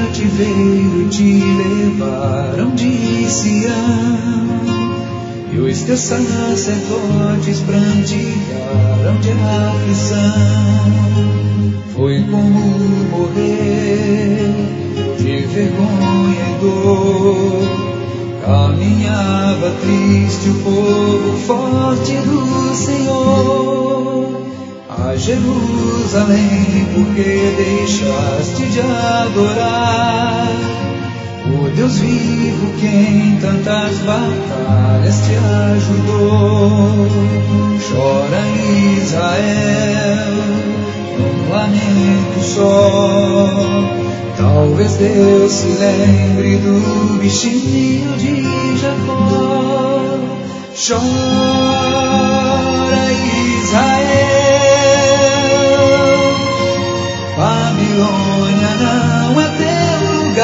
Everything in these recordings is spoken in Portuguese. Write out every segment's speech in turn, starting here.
cativeiro te levaram de Sião, e os teus sacerdotes prantearam de aflição. Foi como morrer de vergonha e dor. Caminhava triste o povo forte do Senhor a Jerusalém, porque deixaste de adorar o Deus vivo que em tantas batalhas te ajudou. Chora Israel, num lamento só. Talvez Deus se lembre do bichinho de Jacó. Chora Israel, Babilônia não é teu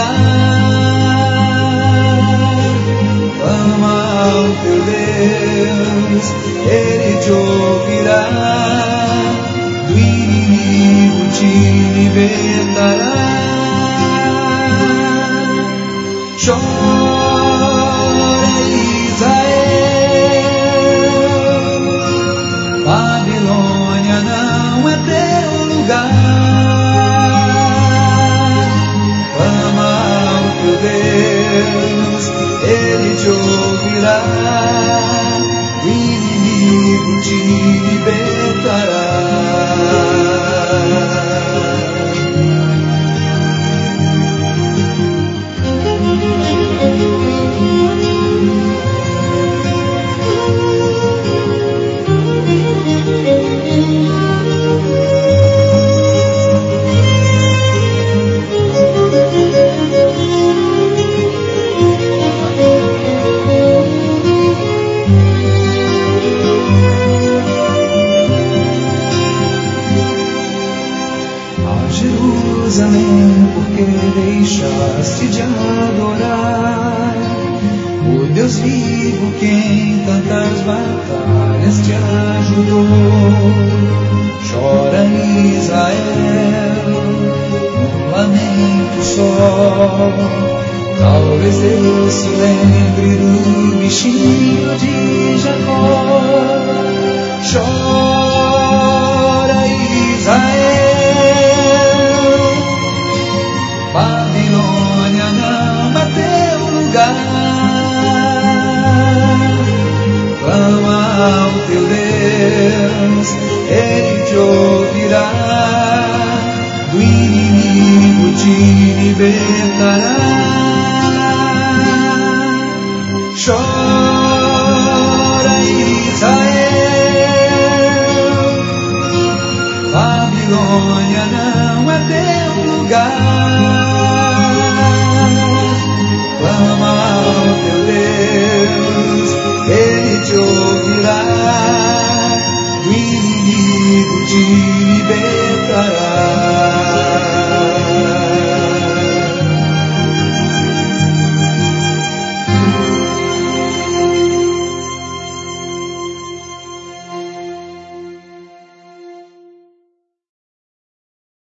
lugar. Clama ao teu Deus, Ele te ouvirá. Do inimigo te libertará. Chora Israel, Babilônia não é teu lugar. Clama ao teu Deus, Ele te ouvirá. O inimigo te libertará. Porque deixaste de adorar o Deus vivo que em tantas batalhas te ajudou. Chora Israel, num lamento só. Talvez Deus se lembre do bichinho de Jacó. Chora Israel, Babilônia não é teu lugar. Clama ao teu Deus, Ele te ouvirá. Do inimigo te libertará. Chora Israel, Babilônia não é teu lugar. Clama ao teu Deus, Ele te ouvirá. O inimigo te